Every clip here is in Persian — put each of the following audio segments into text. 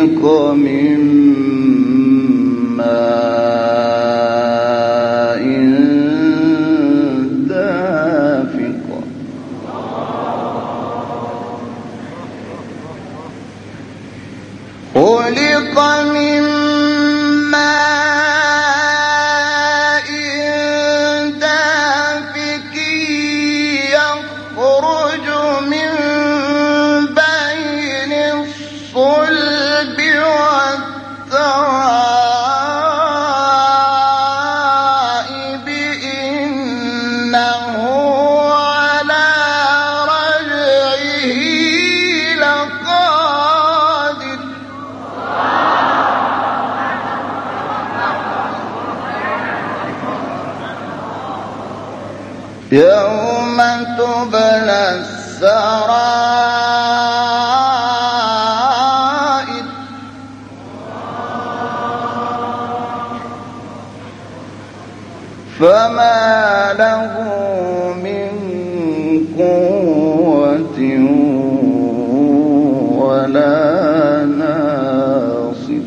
من ماء دافق خلق من ماء دافق يخرج من بين الصلب والترائب إنه على رجعه لقادر يوم تبلى السرائر فما له من قوة ولا ناصر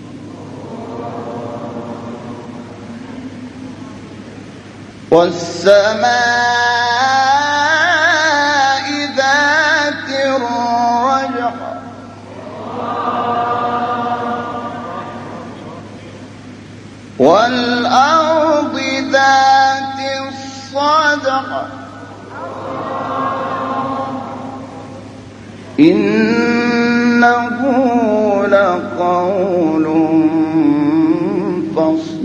والسماء ذات الرجع والأرض ذات الصدع إنه لقول فصل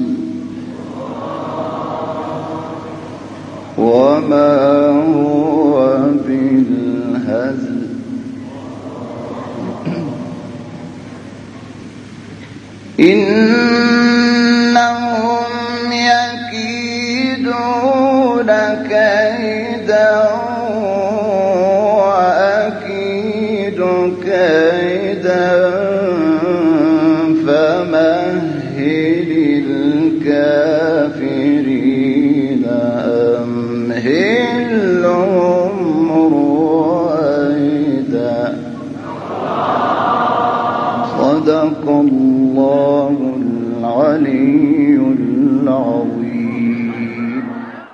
وما هو بالهزل إنهم يكيدون كيدا وأكيد كيدا فمهل الكافرين أمهلهم رويدا صدق الله العلي العظيم.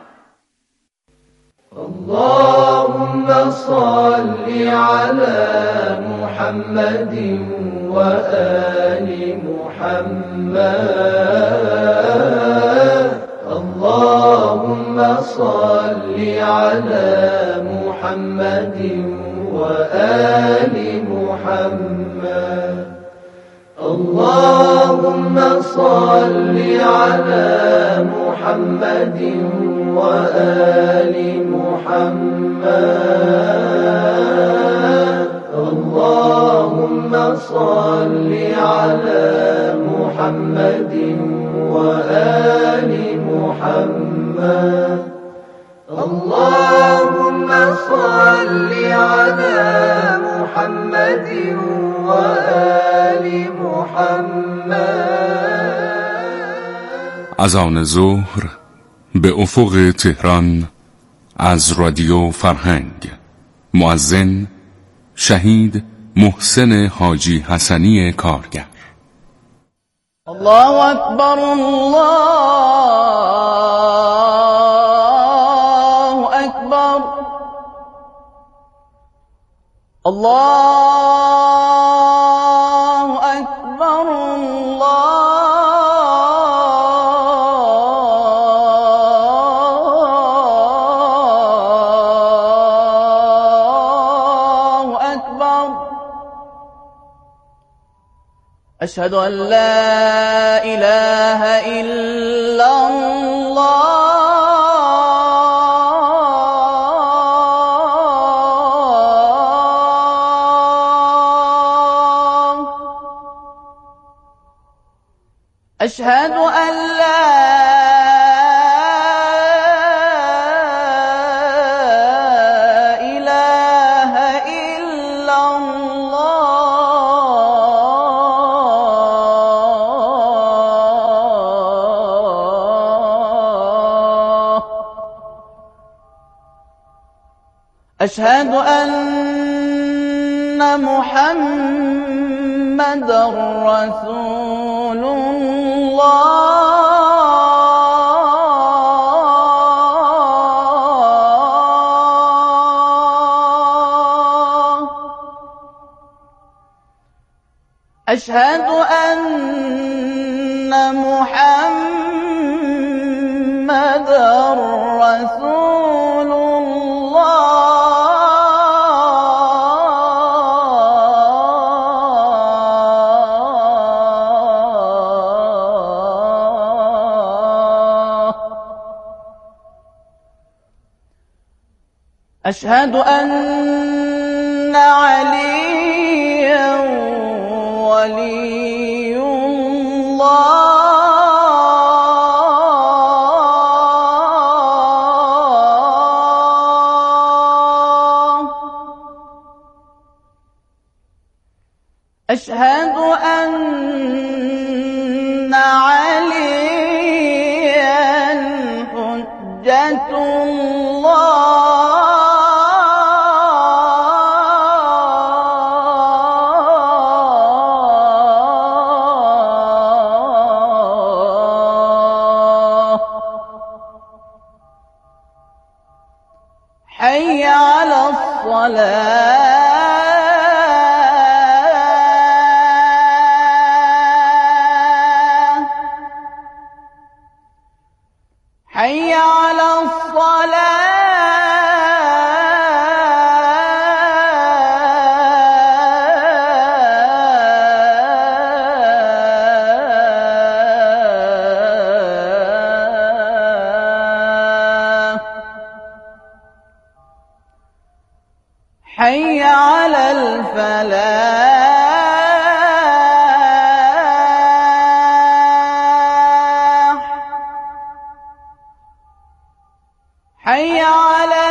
اللهم صل على محمد وآل محمد. اللهم صل على محمد وآل محمد. اللهم صل على محمد وآل محمد. اللهم صل على محمد وآل محمد. اللهم صل على محمد وآل محمد. اذان ظهر به افق تهران از رادیو فرهنگ. مؤذن شهید محسن حاجی حسنی کارگر. الله اکبر الله اکبر الله اکبر الله اکبر. أشهد أن لا إله إلا الله. أشهد أن لا إله إلا الله. أشهد أن محمدا رسول الله. أشهد أن محمدًا رسول الله. أشهد أن عليًّا ولي الله. أشهد أن عليًّا حجة حي على الصلاة. حي على حي على الفلاح. حي على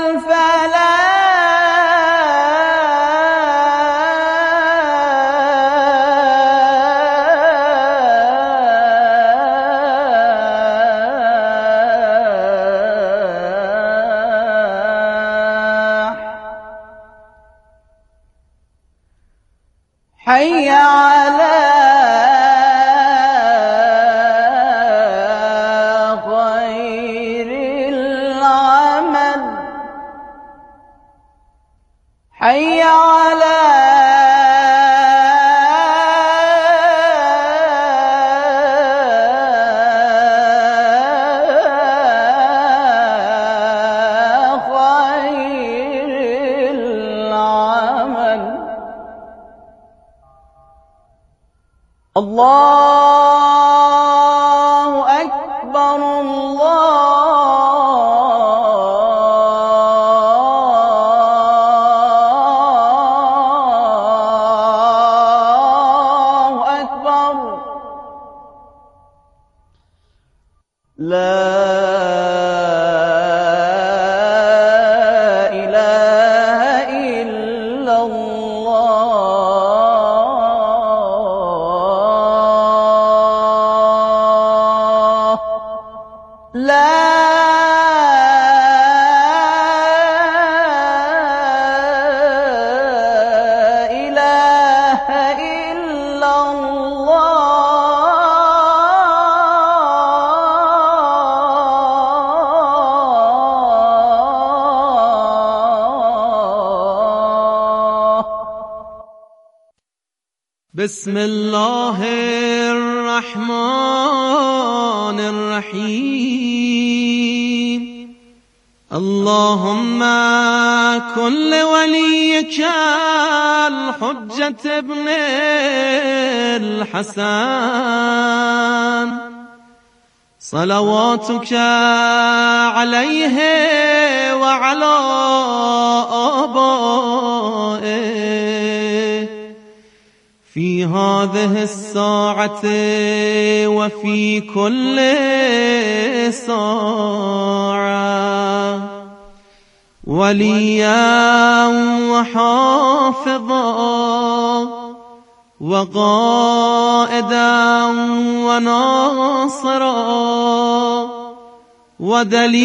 حي على خير العمل. حي على خير العمل. الله أكبر الله أكبر. لا إله إلا الله. لا إله إلا الله. بسم الله الرحمن الرحيم. اللهم كن لوليك الحجة ابن الحسن صلواتك عليه وعلى آبائه في هذه الساعة وفي كل ساعة وليا وحافظا وقائدا وناصرا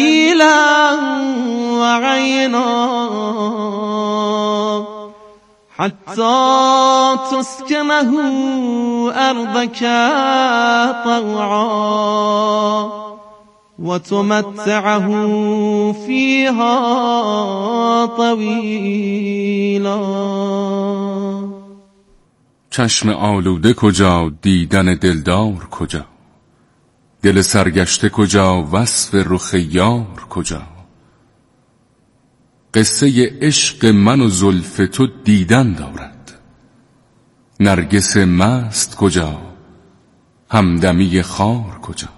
ودليلا وعينا حتى تسكنه أرضك طوعا وتمتعه فيها طویلا. چشم آلوده کجا، دیدن دلدار کجا، دل سرگشته کجا، وصف رخ یار کجا. قصه عشق من و زلف تو دیدن دارد، نرگس مست کجا، همدمی خار کجا.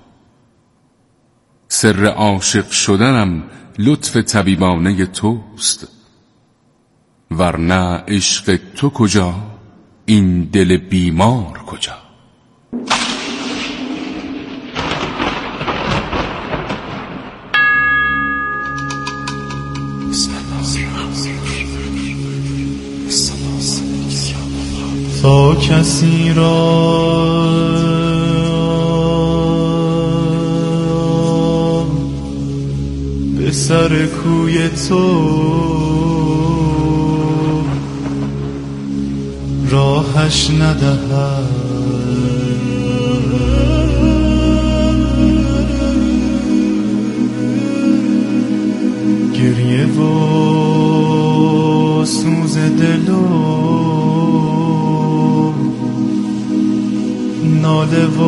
سر عاشق شدنم لطف طبیبانه توست، ورنه عشق تو کجا، این دل بیمار کجا. تا کسی را به سر کوی تو راهش ندهد، گریه و سوز دل و ناله و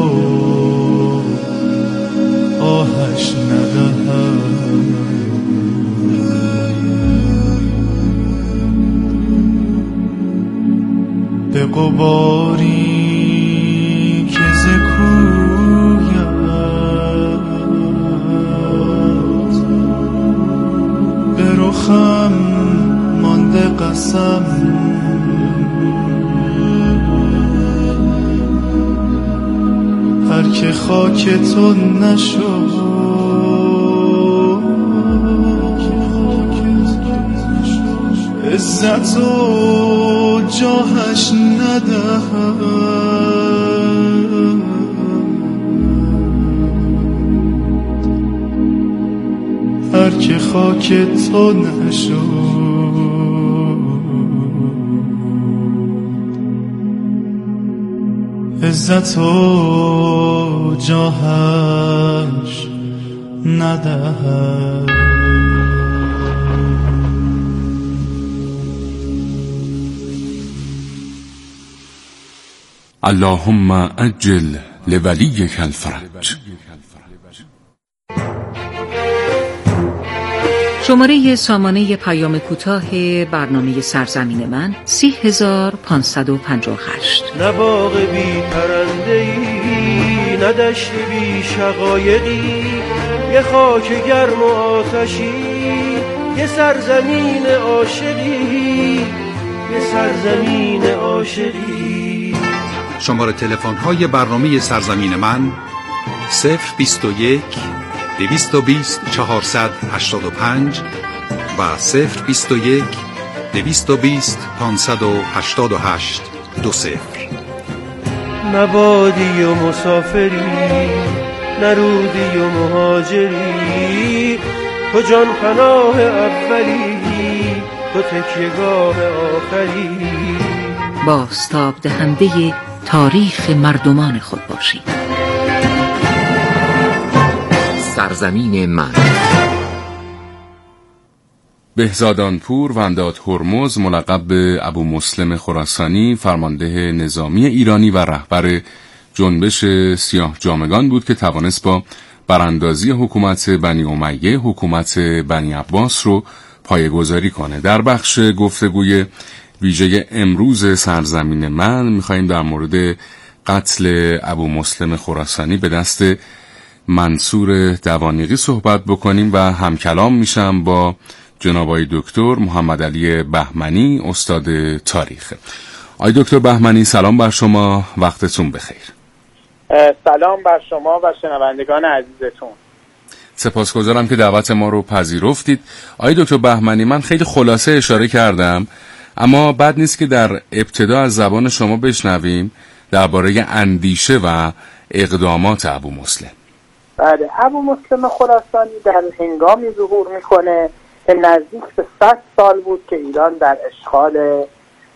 آهش ندهد. به غباری که ز کویت به رخم مانده قسم، هر که خاک تو نشد عزت و جاهش ندهد. هر که خاک تو نشد عزت و جاهش ندهد. اللهم عجل لولیک الفرج. شماره سامانه پیام کوتاه برنامه سرزمین من 30558. نه باغ بی پرنده‌ای، نه دشت بی شقایقی، یه خاک گرم و آتشی، یه سرزمین عاشقی، یه سرزمین عاشقی. شماره تلفن‌های برنامه سرزمین من 021 220 485 و 021 220 588 20. نبادی و مسافری، نرودی و مهاجری، تو جان پناه اولی، تو تکیه‌گاه آخری. بازتاب دهنده تاریخ مردمان خود باشید. سرزمین من. بهزادانپور ونداد هرمز ملقب به ابو مسلم خراسانی، فرمانده نظامی ایرانی و رهبر جنبش سیاه جامگان بود که توانست با براندازی حکومت بنی امیه حکومت بنی عباس رو پایه‌گذاری کنه. در بخش گفتگوی ویژه امروز سرزمین من می‌خوایم در مورد قتل ابو مسلم خراسانی به دست منصور دوانیقی صحبت بکنیم و همکلام میشم با جناب آقای دکتر محمد علی بهمنی، استاد تاریخ. آقای دکتر بهمنی سلام بر شما، وقتتون بخیر. سلام بر شما و شنوندگان عزیزتون. سپاسگزارم که دعوت ما رو پذیرفتید. آقای دکتر بهمنی، من خیلی خلاصه اشاره کردم، اما بد نیست که در ابتدا از زبان شما بشنویم درباره اندیشه و اقدامات ابو مسلم. بله، ابو مسلم خراسانی در هنگامی ظهور میکنه که نزدیک به 100 سال بود که ایران در اشغال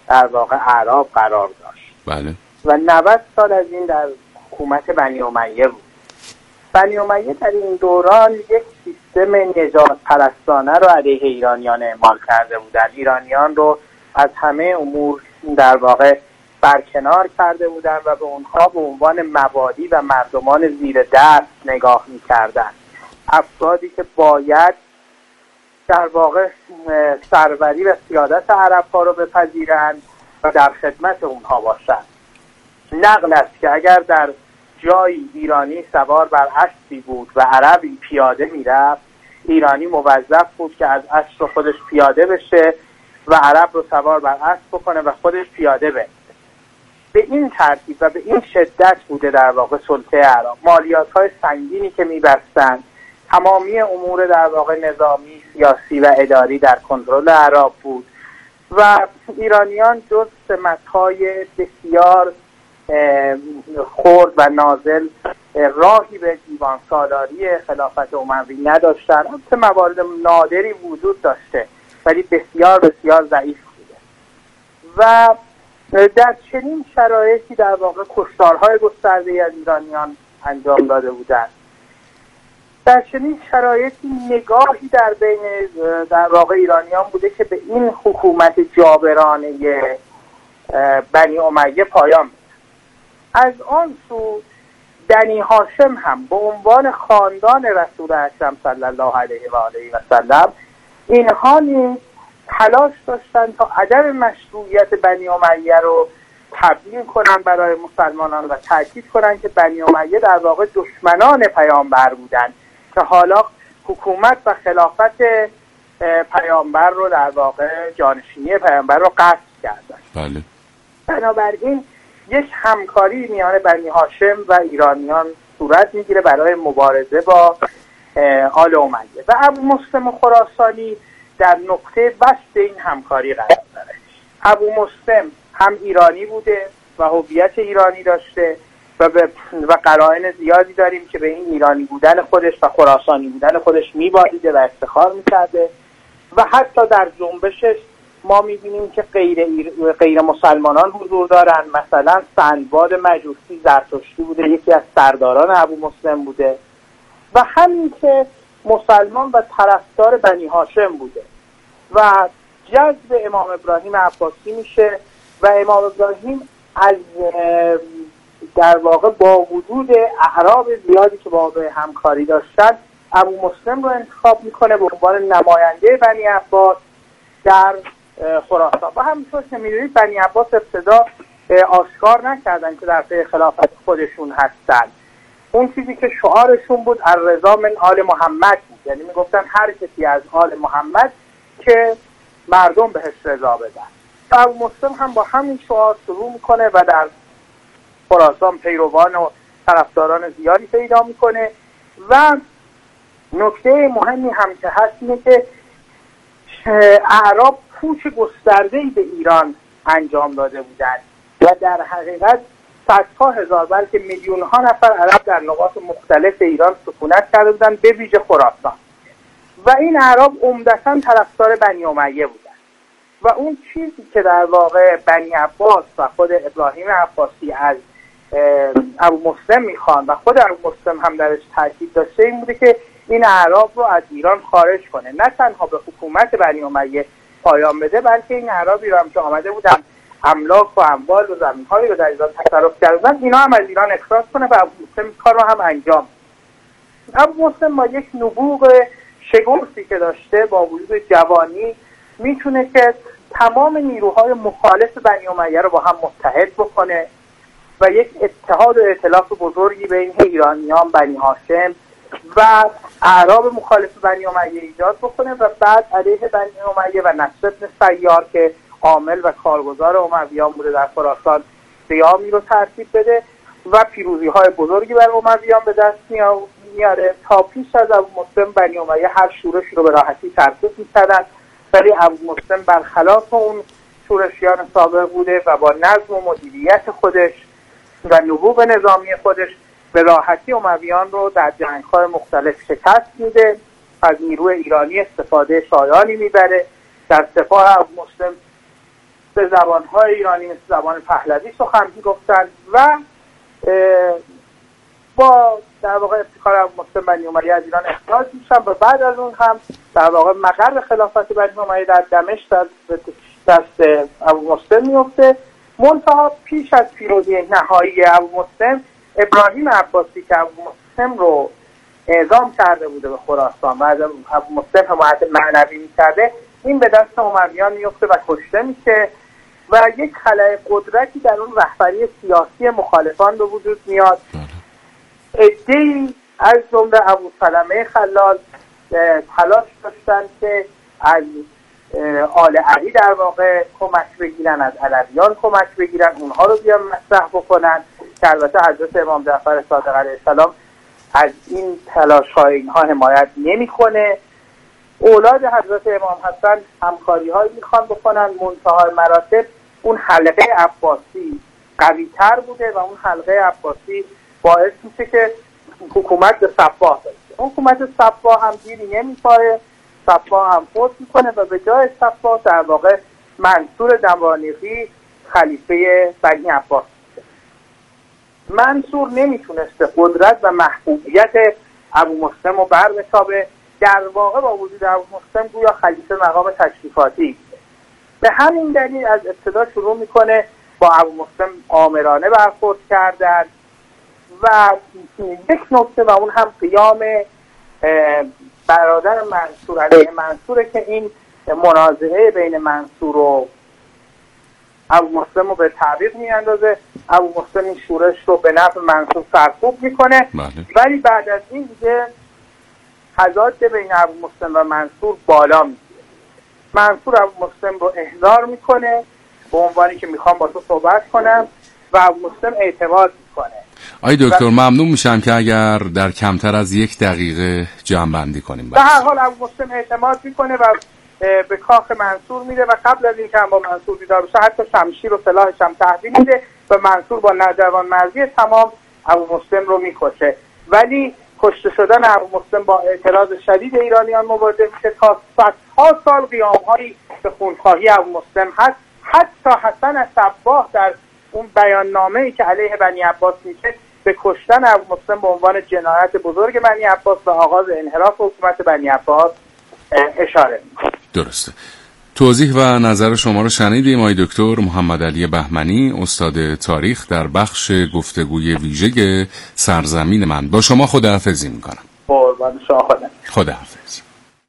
در واقع اعراب قرار داشت. بله. و 90 سال از این در حکومت بنی امیه بود. بنی امیه در این دوران یک سیستم نجات پرستانه رو علیه ایرانیان اعمال کرده بودند. ایرانیان رو از همه امور در واقع برکنار کرده بودند و به اونها به عنوان موالی و مردمان زیر دست نگاه می‌کردند. افرادی که باید در واقع سروری و سیادت عرب‌ها رو بپذیرند و در خدمت اونها باشند. نقل است که اگر در جایی ایرانی سوار بر اسبی بود و عربی پیاده میرفت، ایرانی موظف بود که از اسب خودش پیاده بشه و عرب رو سوار بر اسب بکنه و خودش پیاده بشه. به این ترتیب و به این شدت بوده در واقع سلطه اعراب. مالیات‌های سنگینی که می‌بستند، تمامی امور در واقع نظامی، سیاسی و اداری در کنترل اعراب بود و ایرانیان جز سمت‌های بسیار خرد و نازل راهی به دیوان سالاری خلافت اموی نداشتند. البته موارد نادری وجود داشته ولی بسیار بسیار ضعیف بوده و در چنین شرایطی در واقع کشتارهای گسترده‌ای از ایرانیان انجام داده بودند. در چنین شرایطی نگاهی در بین در واقع ایرانیان بوده که به این حکومت جابرانه بنی امیه پایان بده. از آن سو بنی هاشم هم به عنوان خاندان رسول اکرم صلی الله علیه و آله و سلم اینها نیز تلاش داشتن تا عدم مشروعیت بنی امیه رو تبیین کنن برای مسلمانان و تاکید کنن که بنی امیه در واقع دشمنان پیامبر بودن که حالا حکومت و خلافت پیامبر رو در واقع جانشینی پیامبر رو قصد کردن. بله. بنابراین یک همکاری میان بنی هاشم و ایرانیان صورت میگیره برای مبارزه با آل امیه و ابو مسلم خراسانی در نقطه بست این همکاری قرار داره. ابو مسلم هم ایرانی بوده و هویت ایرانی داشته و قرائن زیادی داریم که به این ایرانی بودن خودش و خراسانی بودن خودش میبالیده و افتخار میکرده و حتی در جنبشش ما میبینیم که غیر مسلمانان حضور دارن. مثلا سندباد مجوسی زرتشتی بوده، یکی از سرداران ابو مسلم بوده و همین که مسلمان و طرفدار بنی هاشم بوده و جذب امام ابراهیم عباسی میشه و امام ابراهیم از در واقع با وجود اعراب زیادی که با همکاری داشتن ابو مسلم رو انتخاب میکنه به عنوان نماینده بنی عباس در خراسان. و همینطور که میدونید بنی عباس ابتدا آشکار نکردن که در پی خلافت خودشون هستن. اون چیزی که شعارشون بود الرضا من آل محمد بود، یعنی میگفتن هر کسی از آل محمد که مردم بهش رضا بدن. ابو مسلم هم با همین شعار شروع میکنه و در خراسان پیروان و طرفداران زیادی پیدا میکنه و نکته مهمی هم که هست اینه که اعراب پوچ گسترده‌ای به ایران انجام داده بودند و در حقیقت صدها هزار بلکه میلیون ها نفر عرب در نقاط مختلف ایران سکونت کرده بودند به ویژه خراسان و این اعراب عمدتاً طرفدار بنی امیه بودند و اون چیزی که در واقع بنی عباس و خود ابراهیم عباسی از ابو مسلم میخوان و خود ابو مسلم هم درش تاکید داشته این بوده که این اعراب رو از ایران خارج کنه، نه تنها به حکومت بنی امیه پایان بده بلکه این اعرابی رو هم که آمده بودن املاک و اموال و زمین‌هایی رو در ایران تصرف کردن اینا هم از ایران اخراج کنه و ابو مسلم کار رو هم انجام. ابو مسلم با یک نبوغ شگفتی که داشته با وجود جوانی میتونه که تمام نیروهای مخالف بنی امیه رو با هم متحد بکنه و یک اتحاد و ائتلاف بزرگی بین ایرانیان، بنی هاشم و اعراب مخالف بنی امیه ایجاد بکنه و بعد علیه بنی امیه و نصر بن سیار که عامل و کارگزار امییان بوده در خراسان قیامی رو ترتیب بده و پیروزی های بزرگی بر امییان به دست میاره. تا پیش از ابو مسلم بنی امیه هر شورشی رو به راحتی ترتیب می‌کردن ولی ابو مسلم برخلاف اون شورشیان سابق بوده و با نظم و مدیریت خودش و نبوغ نظامی خودش به راحتی امییان رو در جنگ‌های مختلف شکست میده. از نیروی ایرانی استفاده شایانی میبره. در سپاه ابو مسلم به زبانهای ایرانی مثل زبان پهلوی سخن میگفتند و با در واقع افتخار ابومسلم بنی امیه از ایران اخراج میشن و بعد از اون هم در واقع مقر خلافت بنی امیه در دمشق دست ابومسلم میفته. منتها پیش از پیروزی نهایی ابومسلم، ابراهیم عباسی که ابومسلم رو اعزام کرده بوده به خراسان و از ابومسلم حمایت معنوی میکرده، این به دست امویان میفته و کشته میشه و یک خلأ قدرتی در اون رهبری سیاسی مخالفان به وجود میاد. عده‌ای از جمله ابوسلمه خلال تلاش داشتن که از آل علی در واقع کمک بگیرن، از علویان کمک بگیرن، اونها رو بیان مطرح بکنن که البته حضرت امام جعفر صادق علیه السلام از این تلاش‌های اینها حمایت نمی‌کنه. اولاد حضرت امام حسن همکاری‌هایی میخوان بکنن، منتهای مراتب اون حلقه عباسی قوی‌تر بوده و اون حلقه عباسی باعث میشه که حکومت به صفاح برسه. حکومت صفاح هم دیری نمی‌پاره، صفاح هم فوت میکنه و به جای صفاح در واقع منصور دمانیقی خلیفه بنی عباس میشه. منصور نمیتونسته قدرت و محبوبیت ابومسلم رو بربتابه، در واقع با وجود ابومسلم گویا خلیفه مقام تشریفاتی. به همین دلیل از ابتدا شروع میکنه با ابومسلم آمرانه برخورد کردن و یک نکته و اون هم قیام برادر منصور علیه منصوره که این منازعه بین منصور و ابومسلم رو به تعویق میاندازه. ابومسلم این شورش رو به نفع منصور سرکوب میکنه، ولی بعد از این دیگه تضاد بین ابومسلم و منصور بالا میگیره. منصور ابومسلم رو احضار میکنه به عنوانی که میخوام با تو صحبت کنم و ابومسلم اعتماد میکنه. آی دکتر ممنون میشم که اگر در کمتر از 1 دقیقه جمع‌بندی کنیم. به هر حال ابومسلم اعتماد میکنه و به کاخ منصور میره و قبل از اینکه هم با منصور دیدار بشه حتی شمشیر و سلاحش هم تحویل میده و منصور با ناجوانمردی تمام ابومسلم رو میکشه. ولی کشته شدن ابومسلم با اعتراض شدید ایرانیان مواجه میشه. تا صدها سال قیام‌هایی به خونخواهی ابومسلم هست. حتی حسن صباح در اون بیاننامه‌ای که علیه بنی عباس میشه به کشتن ابومسلم به عنوان جنایت بزرگ بنی عباس و آغاز انحراف حکومت بنی عباس اشاره میکنه. درسته. توضیح و نظر شما رو شنیدیم آقای دکتر محمد علی بهمنی، استاد تاریخ، در بخش گفتگوی ویژه سرزمین من. با شما خداحافظی میکنم. قربان شما. خداحافظ.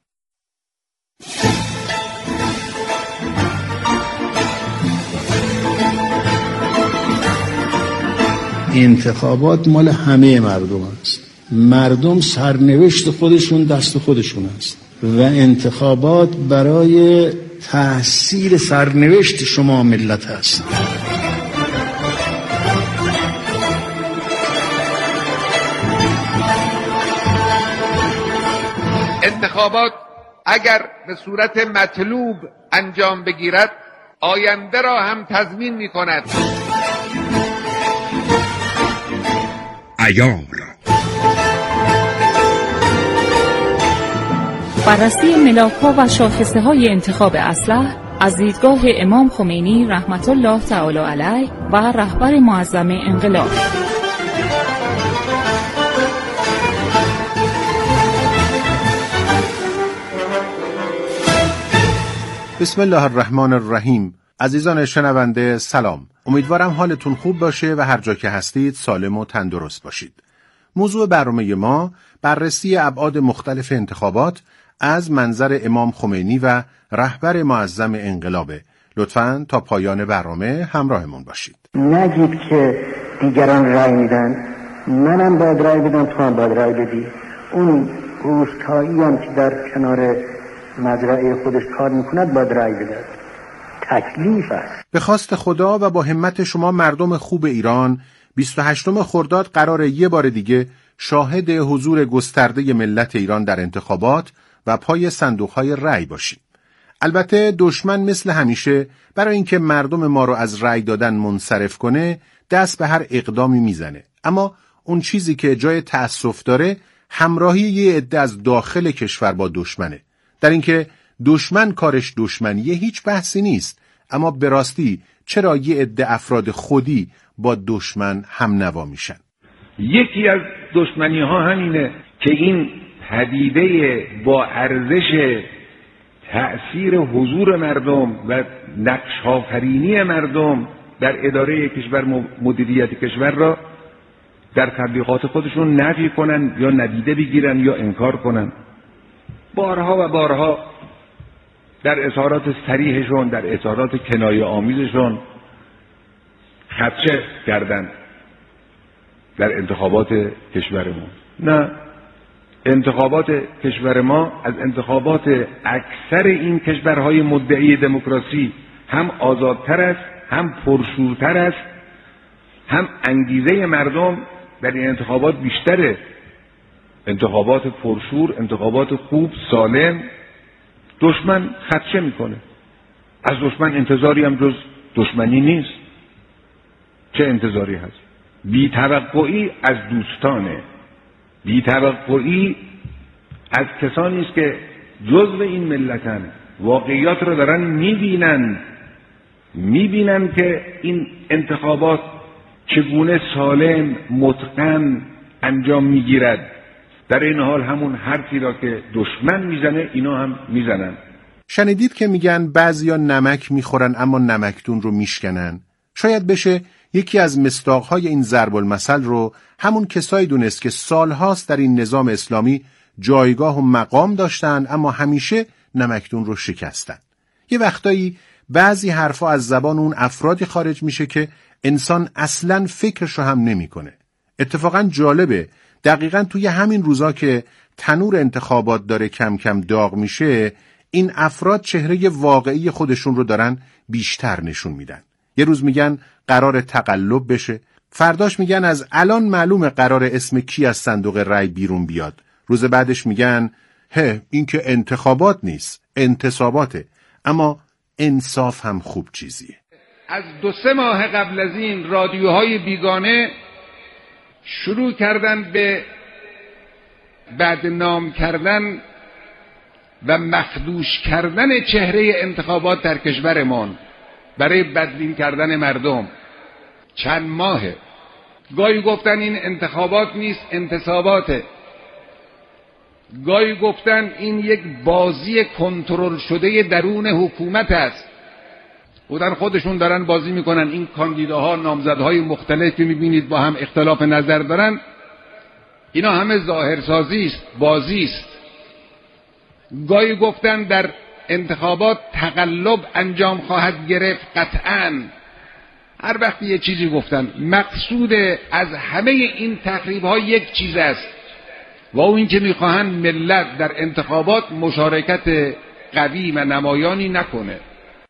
انتخابات مال همه مردم است. مردم سرنوشت خودشون دست خودشون است و انتخابات برای تحصیل سرنوشت شما ملت است. انتخابات اگر به صورت مطلوب انجام بگیرد آینده را هم تضمین می کند. عیار بررسی ملاک‌ها و شاخصه‌های انتخاب اصلح از دیدگاه امام خمینی رحمت الله تعالی علیه و رهبر معظم انقلاب. بسم الله الرحمن الرحیم. عزیزان شنونده سلام. امیدوارم حالتون خوب باشه و هر جا که هستید سالم و تندرست باشید. موضوع برنامه ما بررسی ابعاد مختلف انتخابات از منظر امام خمینی و رهبر معظم انقلابه. لطفاً تا پایان برنامه همراهمون باشید. نگید که دیگران رای میدن، منم باید رای بدم، تو هم باید رای بدی. اون روستایی هم که در کنار مزرعه خودش کار میکند باید رای بده. تکلیف است. به خواست خدا و با همت شما مردم خوب ایران 28 خرداد قرار یه بار دیگه شاهد حضور گسترده ملت ایران در انتخابات و پای صندوق‌های رأی باشیم. البته دشمن مثل همیشه برای اینکه مردم ما رو از رأی دادن منصرف کنه دست به هر اقدامی میزنه. اما اون چیزی که جای تأسف داره همراهی یه عده از داخل کشور با دشمنه. در اینکه دشمن کارش دشمنیه هیچ بحثی نیست، اما به راستی چرا یه عده افراد خودی با دشمن هم نوا میشن؟ یکی از دشمنی ها همینه که این پدیده با ارزش تأثیر حضور مردم و نقش آفرینی مردم در اداره کشور، مدیریت کشور را در تبلیغات خودشون نفی کنن یا ندیده بگیرن یا انکار کنن. بارها و بارها در اظهارات صریحشون، در اظهارات کنایه آمیزشون خدشه کردن در انتخابات کشورمون. نه، انتخابات کشور ما از انتخابات اکثر این کشورهای مدعی دموکراسی هم آزادتر است، هم پرشورتر است، هم انگیزه مردم در این انتخابات بیشتره. انتخابات پرشور، انتخابات خوب، سالم. دشمن خدشه میکنه. از دشمن انتظاری هم جز دشمنی نیست. چه انتظاری هست؟ بی‌توقعی از دوستانه، بی‌توقعی از کسانی است که جزو این ملتن، واقعیات را دارن میبینن که این انتخابات چگونه سالم، متقن انجام میگیرد. در این حال همون حرفی را که دشمن میزنه اینا هم میزنن. شنیدید که میگن بعضیا نمک میخورن اما نمکدون رو میشکنن. شاید بشه یکی از مصداقهای این ضرب المثل رو همون کسایی دونست که سالهاست در این نظام اسلامی جایگاه و مقام داشتن اما همیشه نمکدون رو شکستن. یه وقتایی بعضی حرفا از زبان اون افرادی خارج میشه که انسان اصلاً فکرشو هم نمیکنه. اتفاقاً جالبه دقیقاً توی همین روزا که تنور انتخابات داره کم کم داغ میشه، این افراد چهره واقعی خودشون رو دارن بیشتر نشون میدن. یه روز میگن قرار تقلب بشه، فرداش میگن از الان معلومه قرار اسم کی از صندوق رای بیرون بیاد. روز بعدش میگن این که انتخابات نیست، انتصاباته. اما انصاف هم خوب چیزیه. از 2-3 ماه قبل از این رادیوهای بیگانه شروع کردن به بدنام کردن و مخدوش کردن چهره انتخابات در کشورمان برای بدبین کردن مردم. چند ماهه گاهی گفتن این انتخابات نیست، انتصاباته. گاهی گفتن این یک بازی کنترل شده درون حکومت است. بودن خودشون دارن بازی میکنن. این کاندیداها، نامزدهای مختلف که میبینید با هم اختلاف نظر دارن، اینا همه ظاهرسازی است، بازی است. گاهی گفتن در انتخابات تقلب انجام خواهد گرفت قطعاً. هر وقت یه چیزی گفتن. مقصود از همه این تخریب‌ها یک چیز است و اون این که میخواهند ملت در انتخابات مشارکت قوی و نمایانی نکنه.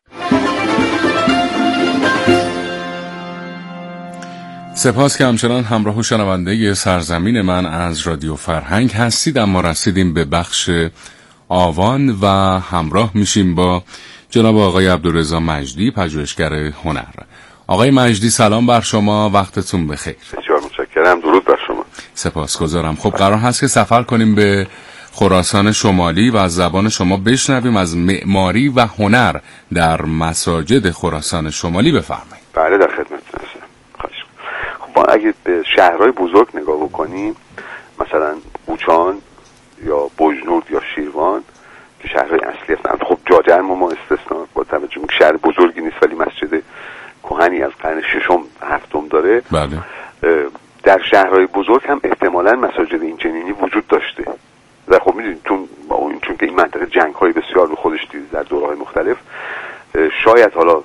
سپاس که همچنان همراه و شنونده سرزمین من از رادیو فرهنگ هستید. اما رسیدیم به بخش آوان و همراه میشیم با جناب آقای عبدالرضا مجدی، پژوهشگر هنر. آقای مجدی سلام بر شما، وقتتون بخیر. بسیار متشکرم، درود بر شما. سپاسگزارم. خب قرار هست که سفر کنیم به خراسان شمالی و از زبان شما بشنویم از معماری و هنر در مساجد خراسان شمالی. بفرمایید. بله، در خدمتتون هستم. خواهش می‌کنم. خب ما اگه به شهرهای بزرگ نگاه بکنیم، مثلا قوچان یا بوجنورد یا شیروان که شهرهای اصلی هستند، خب جاجرم ما استثنا با توجه به شهر بزرگی نیست ولی مسجد کهنی از قرن 6-7 داره. بله. در شهرهای بزرگ هم احتمالاً مساجد این چنینی وجود داشته. و خب می‌دونید چون که این منطقه جنگ‌های بسیار به خودش دیده در دوره‌های مختلف، شاید حالا